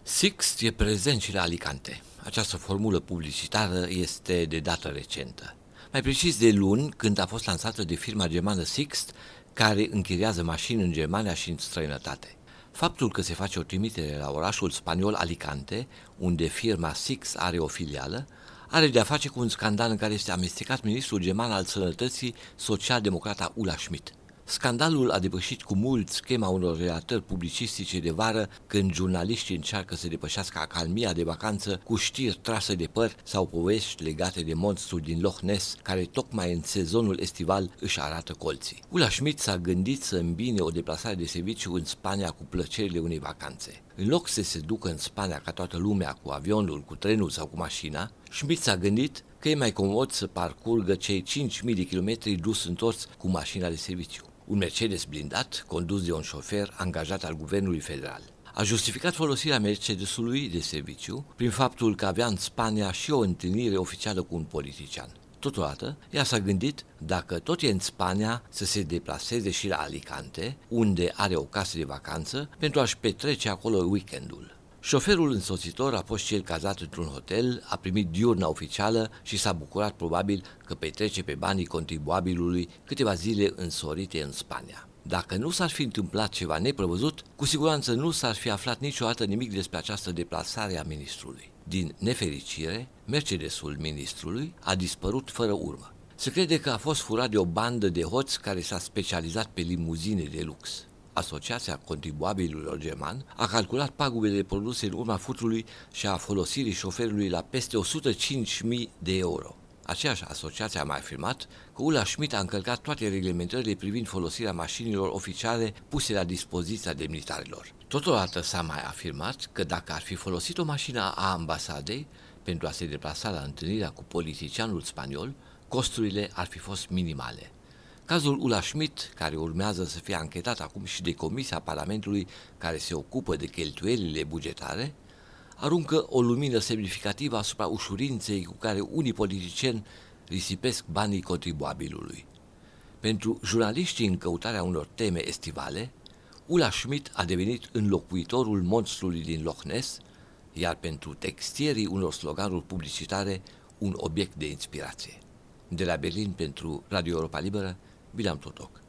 Sixt e prezent și la Alicante. Această formulă publicitară este de dată recentă. Mai precis de luni, când a fost lansată de firma germană Sixt, care închiriază mașini în Germania și în străinătate. Faptul că se face o trimitere la orașul spaniol Alicante, unde firma Sixt are o filială, are de a face cu un scandal în care este amestecat ministrul german al sănătății, social-democrata Ulla Schmidt. Scandalul a depășit cu mult schema unor relatări publicistice de vară, când jurnaliștii încearcă să depășească acalmia de vacanță cu știri trase de păr sau povești legate de monstrul din Loch Ness, care tocmai în sezonul estival își arată colții. Ulla Schmidt s-a gândit să îmbine o deplasare de serviciu în Spania cu plăcerile unei vacanțe. În loc să se ducă în Spania ca toată lumea cu avionul, cu trenul sau cu mașina, Schmidt s-a gândit că e mai comod să parcurgă cei 5.000 de kilometri dus-întors cu mașina de serviciu. Un Mercedes blindat, condus de un șofer angajat al guvernului federal. A justificat folosirea Mercedesului de serviciu prin faptul că avea în Spania și o întâlnire oficială cu un politician. Totodată, ea s-a gândit, dacă tot e în Spania, să se deplaseze și la Alicante, unde are o casă de vacanță, pentru a-și petrece acolo weekendul. Șoferul însoțitor a fost cel cazat într-un hotel, a primit diurna oficială și s-a bucurat probabil că petrece pe banii contribuabilului câteva zile însorite în Spania. Dacă nu s-ar fi întâmplat ceva neprevăzut, cu siguranță nu s-ar fi aflat niciodată nimic despre această deplasare a ministrului. Din nefericire, Mercedesul ministrului a dispărut fără urmă. Se crede că a fost furat de o bandă de hoți care s-a specializat pe limuzine de lux. Asociația Contribuabililor German a calculat pagubele produse în urma furtului și a folosirii șoferului la peste 105.000 de euro. Aceeași asociație a mai afirmat că Ulla Schmidt a încălcat toate reglementările privind folosirea mașinilor oficiale puse la dispoziția demnitarilor. Totodată s-a mai afirmat că dacă ar fi folosit o mașină a ambasadei pentru a se deplasa la întâlnirea cu politicianul spaniol, costurile ar fi fost minimale. Cazul Ulla Schmidt, care urmează să fie anchetat acum și de Comisia Parlamentului care se ocupă de cheltuielile bugetare, aruncă o lumină semnificativă asupra ușurinței cu care unii politicieni risipesc banii contribuabilului. Pentru jurnaliștii în căutarea unor teme estivale, Ulla Schmidt a devenit înlocuitorul monstrului din Loch Ness, iar pentru textierii unor sloganuri publicitare un obiect de inspirație. De la Berlin pentru Radio Europa Liberă, Bilam Totoc.